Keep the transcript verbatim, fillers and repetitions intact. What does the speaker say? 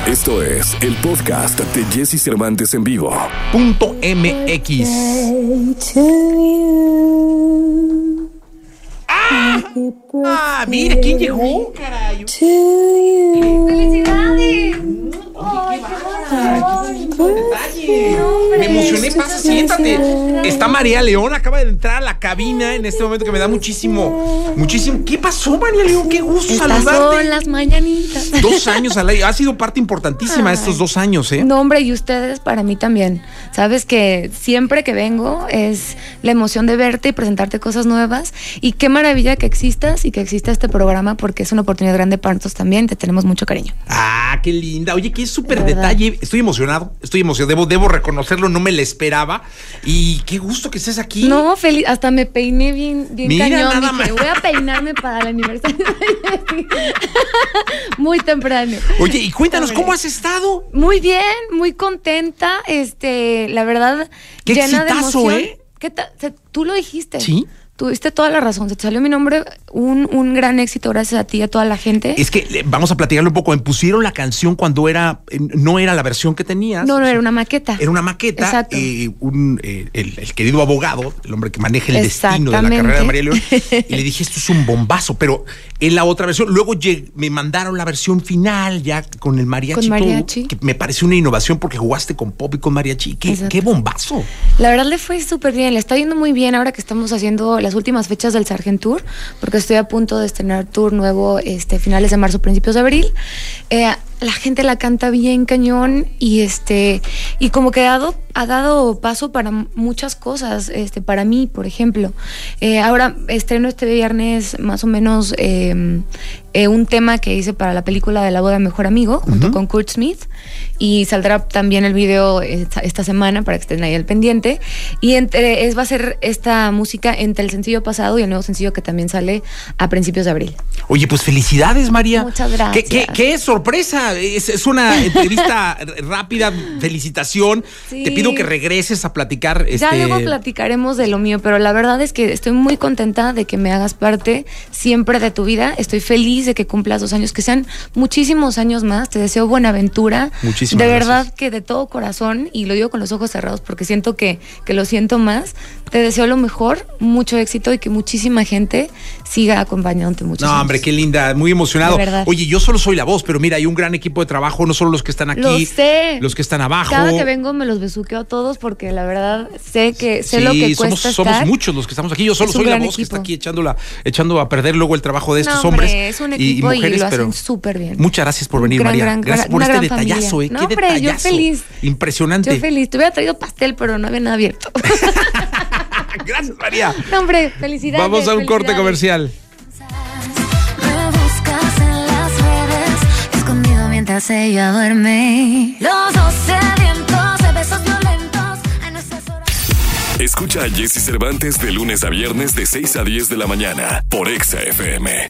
Esto es el podcast de Jesse Cervantes en vivo. Punto M X. ¡Ah! ¡Ah! ¡Mire quién llegó, caray! ¡Felicidades! Oye, qué bárbara, qué detalle. Me emocioné, pasa, siéntate. Está María León, acaba de entrar a la cabina en este momento que me da muchísimo, muchísimo. ¿Qué pasó, María León? Qué gusto Estas saludarte. son las mañanitas. Dos años al aire. Ha sido parte importantísima Ay. estos dos años, ¿eh? No, hombre, y ustedes para mí también. Sabes que siempre que vengo es la emoción de verte y presentarte cosas nuevas. Y qué maravilla que existas y que exista este programa, porque es una oportunidad grande para nosotros también. Te tenemos mucho cariño. Ah, qué linda. Oye, qué súper De verdad. detalle. Estoy emocionado, estoy emocionado. Debo, debo reconocerlo, no me lo esperaba. Y qué gusto que estés aquí. No, feliz, hasta me peiné bien, bien Mira, cañón. nada Dije, más. voy a peinarme para el aniversario de Jessy. Muy temprano. Oye, y cuéntanos, ¿cómo has estado? Muy bien, muy contenta, este, la verdad, Qué llena de exitazo, emoción. ¿eh? ¿Qué tal? Se- Tú lo dijiste. Sí. Tuviste toda la razón, se te salió mi nombre, un, un gran éxito gracias a ti y a toda la gente. Es que eh, vamos a platicarlo un poco. Me pusieron la canción cuando era, eh, no era la versión que tenías. No, no, era una maqueta. Era una maqueta. Exacto. eh, un, eh, el, el querido abogado, el hombre que maneja el destino de la Exactamente. carrera de María León, y le dije, esto es un bombazo, pero en la otra versión, luego lleg- me mandaron la versión final ya con el mariachi, Con todo, mariachi. que me pareció una innovación porque jugaste con pop y con mariachi. Qué, Exacto. qué bombazo. La verdad le fue súper bien, le está yendo muy bien ahora que estamos haciendo las últimas fechas del Sargent Tour, porque estoy a punto de estrenar tour nuevo este finales de marzo, principios de abril. Eh, la gente la canta bien cañón y este y como que ha dado, ha dado paso para muchas cosas, este para mí, por ejemplo. Eh, ahora estreno este viernes más o menos eh, eh, un tema que hice para la película de La boda de mejor amigo, junto Uh-huh. con Kurt Smith, y saldrá también el video esta, esta semana para que estén ahí al pendiente. Y entre, es, va a ser esta música entre el sencillo pasado y el nuevo sencillo que también sale a principios de abril. Oye, pues felicidades, María. Muchas gracias. ¿Qué, qué, qué sorpresa? Es, es una entrevista rápida. Felicitación. Sí. Te pido que regreses a platicar. Ya este... luego platicaremos de lo mío, pero la verdad es que estoy muy contenta de que me hagas parte siempre de tu vida. Estoy feliz de que cumplas dos años, que sean muchísimos años más. Te deseo buena aventura. Muchísimas De gracias. verdad que de todo corazón, y lo digo con los ojos cerrados porque siento que, que lo siento más. Te deseo lo mejor, mucho éxito y que muchísima gente siga acompañándote muchos No, años. hombre, qué linda, muy emocionado. De verdad. Oye, yo solo soy la voz, pero mira, hay un gran equipo de trabajo, no solo los que están aquí, Lo sé. los que están abajo. Cada que vengo me los besuqueo a todos porque la verdad sé que sé sí, lo que somos, cuesta somos estar. muchos los que estamos aquí. Yo solo Es un soy la gran voz que equipo. está aquí echándola, echando a perder luego el trabajo de estos No, hombre, hombres es un y- equipo y y mujeres, lo hacen pero súper bien. muchas gracias por Un venir, gran, María. gran, gracias por una este gran detallazo, familia. eh. No, Qué hombre, yo detallazo. feliz. Impresionante. Yo feliz. Te hubiera traído pastel, pero no había nada abierto. Gracias, María. No, hombre, felicidades. Vamos a un corte felicidades. comercial. Me buscas en las redes, escondido mientras ella duerme. Los dos sedientos de besos violentos en nuestras horas. Escucha a Jesse Cervantes de lunes a viernes de seis a diez de la mañana por Exa F M.